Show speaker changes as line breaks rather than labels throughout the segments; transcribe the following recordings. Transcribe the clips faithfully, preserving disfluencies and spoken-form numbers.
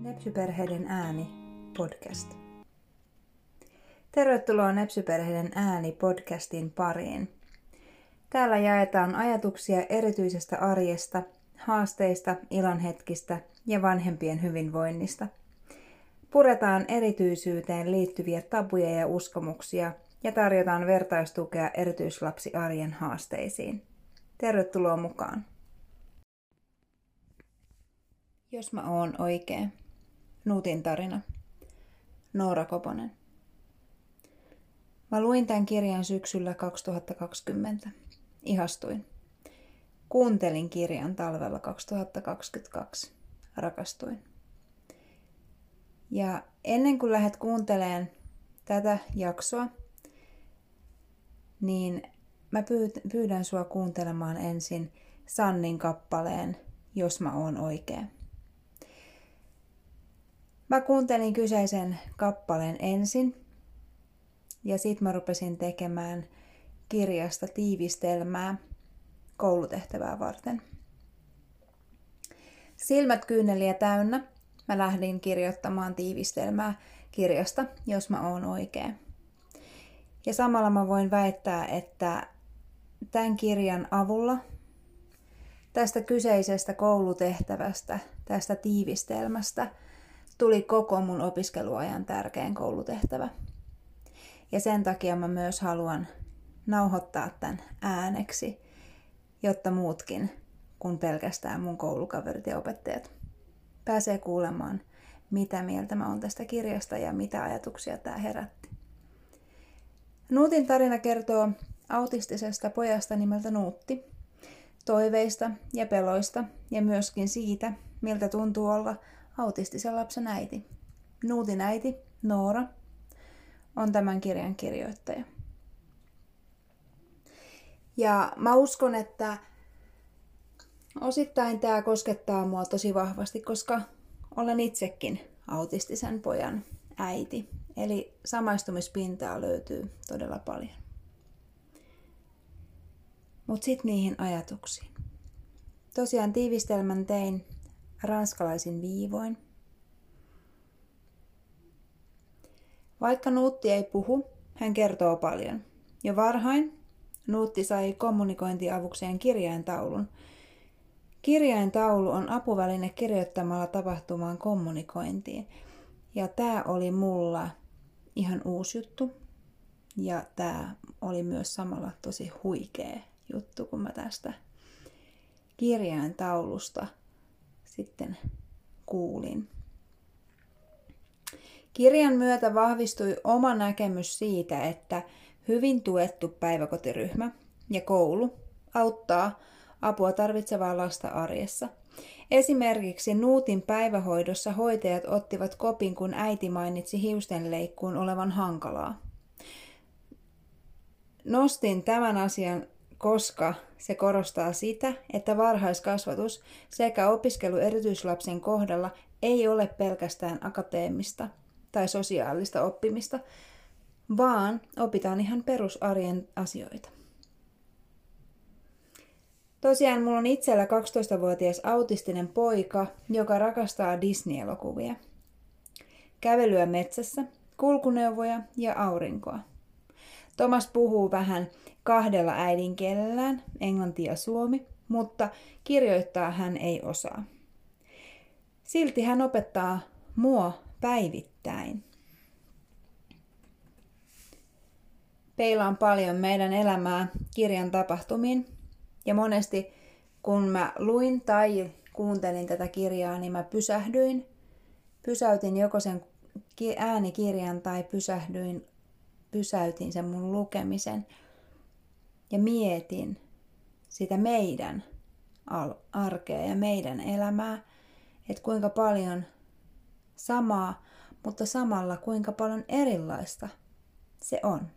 Nepsy-perheiden ääni podcast. Tervetuloa Nepsy-perheiden ääni podcastin pariin. Täällä jaetaan ajatuksia erityisestä arjesta, haasteista, ilonhetkistä ja vanhempien hyvinvoinnista. Puretaan erityisyyteen liittyviä tabuja ja uskomuksia ja tarjotaan vertaistukea erityislapsiarjen haasteisiin. Tervetuloa mukaan. Jos mä oon oikea. Nuutin tarina. Noora Koponen. Mä luin tämän kirjan syksyllä kaksituhattakaksikymmentä. Ihastuin. Kuuntelin kirjan talvella kaksituhattakaksikymmentäkaksi. Rakastuin. Ja ennen kuin lähdet kuuntelemaan tätä jaksoa, niin mä pyydän sua kuuntelemaan ensin Sannin kappaleen Jos mä oon oikea. Mä kuuntelin kyseisen kappaleen ensin ja sit mä rupesin tekemään kirjasta tiivistelmää koulutehtävää varten. Silmät kyyneliä täynnä mä lähdin kirjoittamaan tiivistelmää kirjasta Jos mä oon oikea. Ja samalla mä voin väittää, että tämän kirjan avulla tästä kyseisestä koulutehtävästä, tästä tiivistelmästä, tuli koko mun opiskeluajan tärkein koulutehtävä. Ja sen takia mä myös haluan nauhoittaa tämän ääneksi, jotta muutkin kuin pelkästään mun koulukaverit ja opettajat pääsee kuulemaan, mitä mieltä mä oon tästä kirjasta ja mitä ajatuksia tää herätti. Nuutin tarina kertoo autistisesta pojasta nimeltä Nuutti, toiveista ja peloista ja myöskin siitä, miltä tuntuu olla autistisen lapsen äiti. Nuutin äiti, Noora, on tämän kirjan kirjoittaja. Ja mä uskon, että osittain tämä koskettaa mua tosi vahvasti, koska olen itsekin autistisen pojan äiti. Eli samaistumispintaa löytyy todella paljon. Mutta sitten niihin ajatuksiin. Tosiaan tiivistelmän tein ranskalaisin viivoin. Vaikka Nuutti ei puhu, hän kertoo paljon. Jo varhain Nuutti sai kommunikointiavukseen kirjaintaulun. Kirjaintaulu on apuväline kirjoittamalla tapahtumaan kommunikointiin. Ja tämä oli mulla ihan uusi juttu. Ja tämä oli myös samalla tosi huikea juttu, kun mä tästä kirjaintaulusta sitten kuulin. Kirjan myötä vahvistui oma näkemys siitä, että hyvin tuettu päiväkotiryhmä ja koulu auttaa apua tarvitsevaa lasta arjessa. Esimerkiksi Nuutin päivähoidossa hoitajat ottivat kopin, kun äiti mainitsi hiustenleikkuun olevan hankalaa. Nostin tämän asian, koska se korostaa sitä, että varhaiskasvatus sekä opiskelu erityislapsen kohdalla ei ole pelkästään akateemista tai sosiaalista oppimista, vaan opitaan ihan perusarjen asioita. Tosiaan mulla on itsellä kaksitoistavuotias autistinen poika, joka rakastaa Disney-elokuvia, kävelyä metsässä, kulkuneuvoja ja aurinkoa. Thomas puhuu vähän kahdella äidinkielellään, englanti ja suomi, mutta kirjoittaa hän ei osaa. Silti hän opettaa mua päivittäin. Peilaan paljon meidän elämää kirjan tapahtumiin ja monesti kun mä luin tai kuuntelin tätä kirjaa, niin mä pysähdyin. Pysäytin joko sen äänikirjan tai pysähdyin, pysäytin sen mun lukemisen ja mietin sitä meidän arkea ja meidän elämää, että kuinka paljon samaa, mutta samalla kuinka paljon erilaista se on.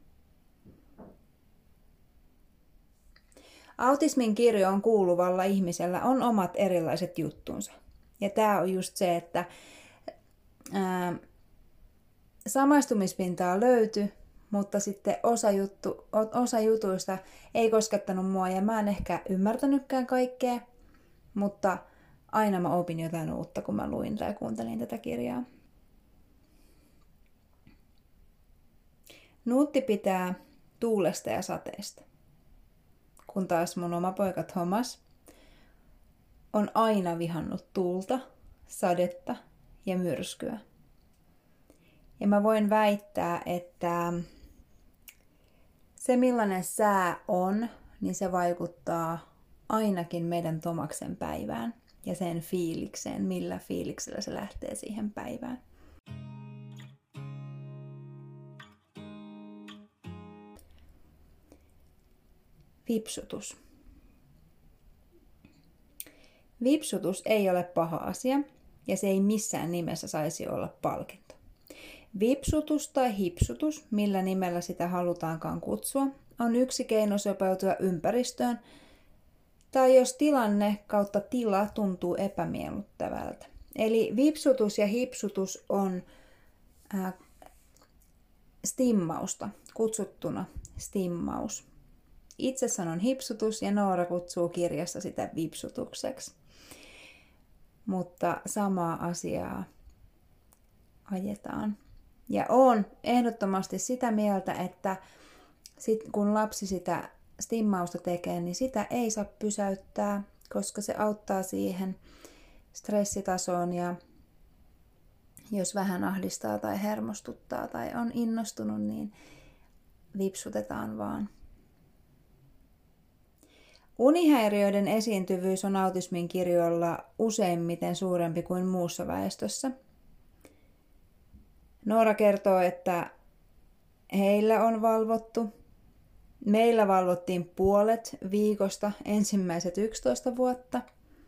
Autismin kirjoon kuuluvalla ihmisellä on omat erilaiset juttunsa. Ja tämä on just se, että ää, samaistumispintaa löytyi, mutta sitten osa, juttu, osa jutuista ei koskettanut mua ja mä en ehkä ymmärtänytkään kaikkea, mutta aina mä opin jotain uutta, kun mä luin tai kuuntelin tätä kirjaa. Nuutti pitää tuulesta ja sateesta, kun taas mun oma poika Thomas on aina vihannut tuulta, sadetta ja myrskyä. Ja mä voin väittää, että se millainen sää on, niin se vaikuttaa ainakin meidän Tomaksen päivään ja sen fiilikseen, millä fiiliksellä se lähtee siihen päivään. Vipsutus. Vipsutus ei ole paha asia ja se ei missään nimessä saisi olla palkinto. Vipsutus tai hipsutus, millä nimellä sitä halutaankaan kutsua, on yksi keino sopeutua ympäristöön tai jos tilanne kautta tila tuntuu epämiellyttävältä. Eli vipsutus ja hipsutus on äh, stimmausta, kutsuttuna stimmaus. Itse sanon hipsutus ja Noora kutsuu kirjassa sitä vipsutukseksi. Mutta samaa asiaa ajetaan. Ja olen ehdottomasti sitä mieltä, että sit kun lapsi sitä stimmausta tekee, niin sitä ei saa pysäyttää, koska se auttaa siihen stressitasoon ja jos vähän ahdistaa tai hermostuttaa tai on innostunut, niin vipsutetaan vaan. Unihäiriöiden esiintyvyys on autismin kirjoilla useimmiten suurempi kuin muussa väestössä. Noora kertoo, että heillä on valvottu. Meillä valvottiin puolet viikosta ensimmäiset yksitoista vuotta.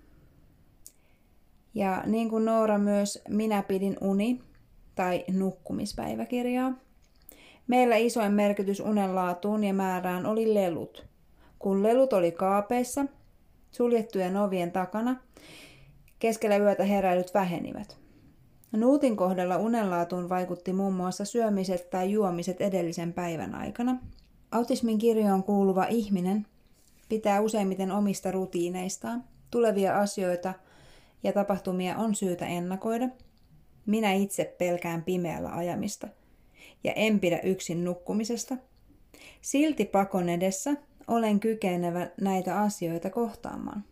Ja niin kuin Noora myös, minä pidin uni- tai nukkumispäiväkirjaa. Meillä isoin merkitys unen laatuun ja määrään oli lelut. Kun lelut oli kaapeissa, suljettujen ovien takana, keskellä yötä heräilyt vähenivät. Nuutin kohdalla unenlaatuun vaikutti muun muassa syömiset tai juomiset edellisen päivän aikana. Autismin kirjoon kuuluva ihminen pitää useimmiten omista rutiineistaan. Tulevia asioita ja tapahtumia on syytä ennakoida. Minä itse pelkään pimeällä ajamista ja en pidä yksin nukkumisesta. Silti pakon edessä olen kykenevä näitä asioita kohtaamaan.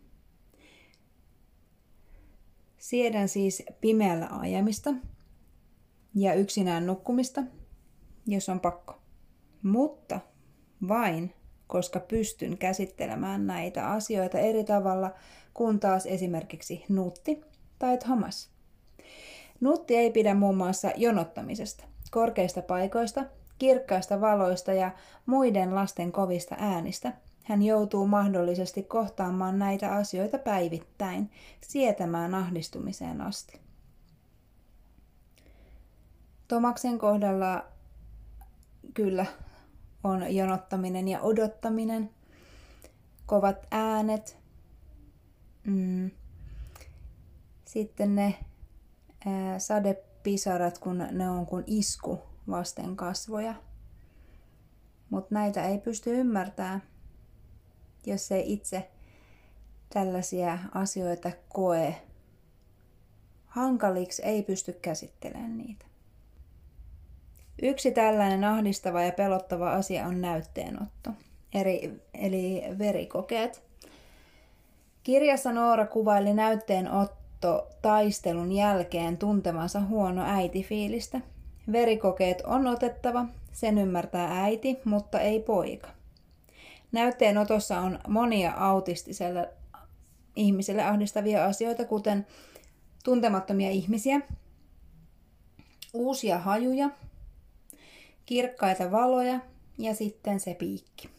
Siedän siis pimeällä ajamista ja yksinään nukkumista, jos on pakko. Mutta vain, koska pystyn käsittelemään näitä asioita eri tavalla kuin taas esimerkiksi Nuutti tai Thomas. Nuutti ei pidä muun muassa jonottamisesta, korkeista paikoista, kirkkaista valoista ja muiden lasten kovista äänistä. Hän joutuu mahdollisesti kohtaamaan näitä asioita päivittäin, sietämään ahdistumiseen asti. Tomaksen kohdalla kyllä on jonottaminen ja odottaminen, kovat äänet, mm. sitten ne ää, sadepisarat, kun ne on kuin isku vasten kasvoja. Mutta näitä ei pysty ymmärtämään, jos ei itse tällaisia asioita koe hankaliksi, ei pysty käsittelemään niitä. Yksi tällainen ahdistava ja pelottava asia on näytteenotto, eli, eli verikokeet. Kirjassa Noora kuvaili näytteenotto taistelun jälkeen tuntemansa huono äitifiilistä. Verikokeet on otettava, sen ymmärtää äiti, mutta ei poika. Näytteenotossa on monia autistiselle ihmiselle ahdistavia asioita, kuten tuntemattomia ihmisiä, uusia hajuja, kirkkaita valoja ja sitten se piikki.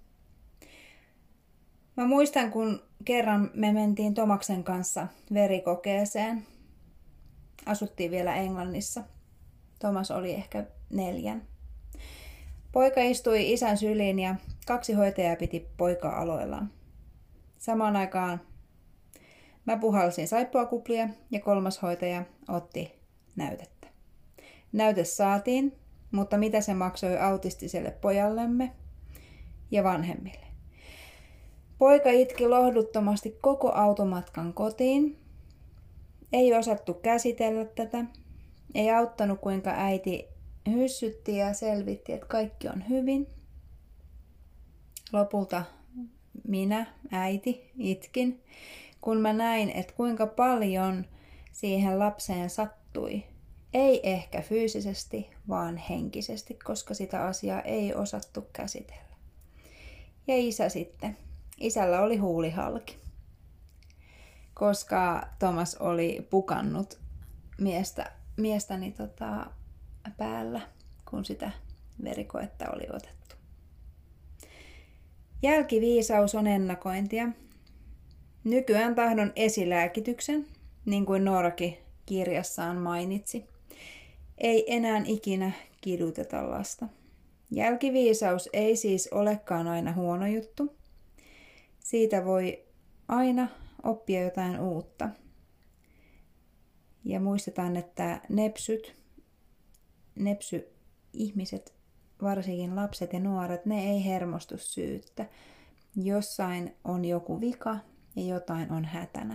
Mä muistan, kun kerran me mentiin Tomaksen kanssa verikokeeseen. Asuttiin vielä Englannissa. Tomas oli ehkä neljän. Poika istui isän syliin ja kaksi hoitajaa piti poikaa aloillaan. Samaan aikaan mä puhalsin saippuakuplia ja kolmas hoitaja otti näytettä. Näyte saatiin, mutta mitä se maksoi autistiselle pojallemme ja vanhemmille? Poika itki lohduttomasti koko automatkan kotiin Ei osattu käsitellä tätä. Ei auttanut, kuinka äiti hyssytti ja selvitti, että kaikki on hyvin. Lopulta minä, äiti, itkin, kun mä näin, että kuinka paljon siihen lapseen sattui. Ei ehkä fyysisesti, vaan henkisesti, koska sitä asiaa ei osattu käsitellä. Ja isä sitten. Isällä oli huuli halki, koska Thomas oli pukannut miestä, miestäni tota, päällä, kun sitä verikoetta oli otettu. Jälkiviisaus on ennakointia. Nykyään tahdon esilääkityksen, niin kuin Noorakin kirjassaan mainitsi. Ei enää ikinä kiduteta lasta. Jälkiviisaus ei siis olekaan aina huono juttu. Siitä voi aina oppia jotain uutta. Ja muistetaan, että nepsyt, nepsy-ihmiset, varsinkin lapset ja nuoret, ne ei hermostu syyttä. Jossain on joku vika ja jotain on hätänä.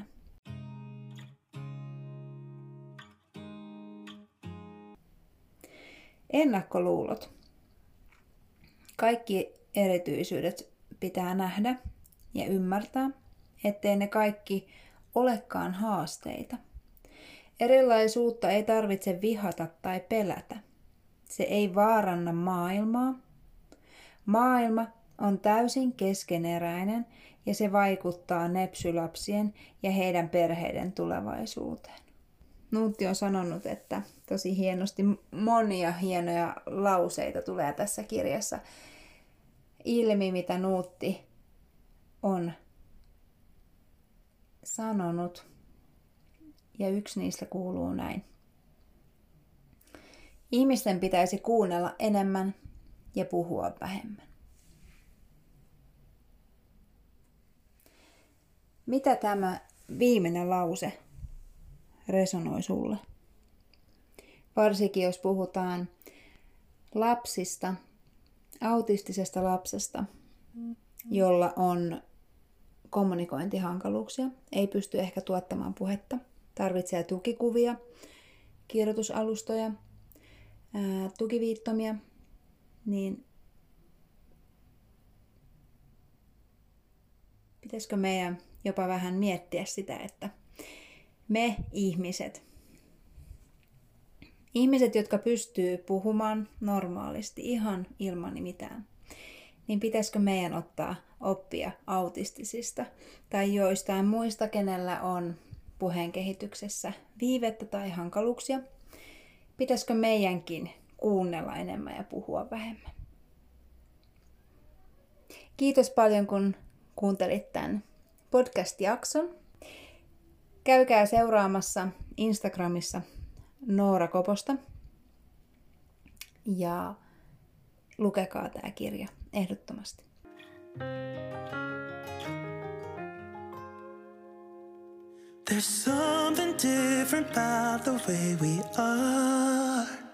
Ennakkoluulot. Kaikki erityisyydet pitää nähdä ja ymmärtää, ettei ne kaikki olekaan haasteita. Erilaisuutta ei tarvitse vihata tai pelätä. Se ei vaaranna maailmaa. Maailma on täysin keskeneräinen ja se vaikuttaa nepsylapsien ja heidän perheiden tulevaisuuteen. Nuutti on sanonut, että tosi hienosti monia hienoja lauseita tulee tässä kirjassa ilmi, mitä Nuutti on sanonut. Ja yksi niistä kuuluu näin. Ihmisten pitäisi kuunnella enemmän ja puhua vähemmän. Mitä tämä viimeinen lause resonoi sulle? Varsinkin jos puhutaan lapsista, autistisesta lapsesta, jolla on kommunikointihankaluuksia, ei pysty ehkä tuottamaan puhetta, tarvitsee tukikuvia, kirjoitusalustoja, ää, tukiviittomia, niin pitäisikö meidän jopa vähän miettiä sitä, että me ihmiset, ihmiset, jotka pystyy puhumaan normaalisti ihan ilman mitään, niin pitäisikö meidän ottaa oppia autistisista tai joistain muista, kenellä on puheen kehityksessä viivettä tai hankaluuksia. Pitäisikö meidänkin kuunnella enemmän ja puhua vähemmän? Kiitos paljon, kun kuuntelit tämän podcast-jakson. Käykää seuraamassa Instagramissa Noora Koposta ja lukekaa tämä kirja ehdottomasti.
There's something different about the way we are.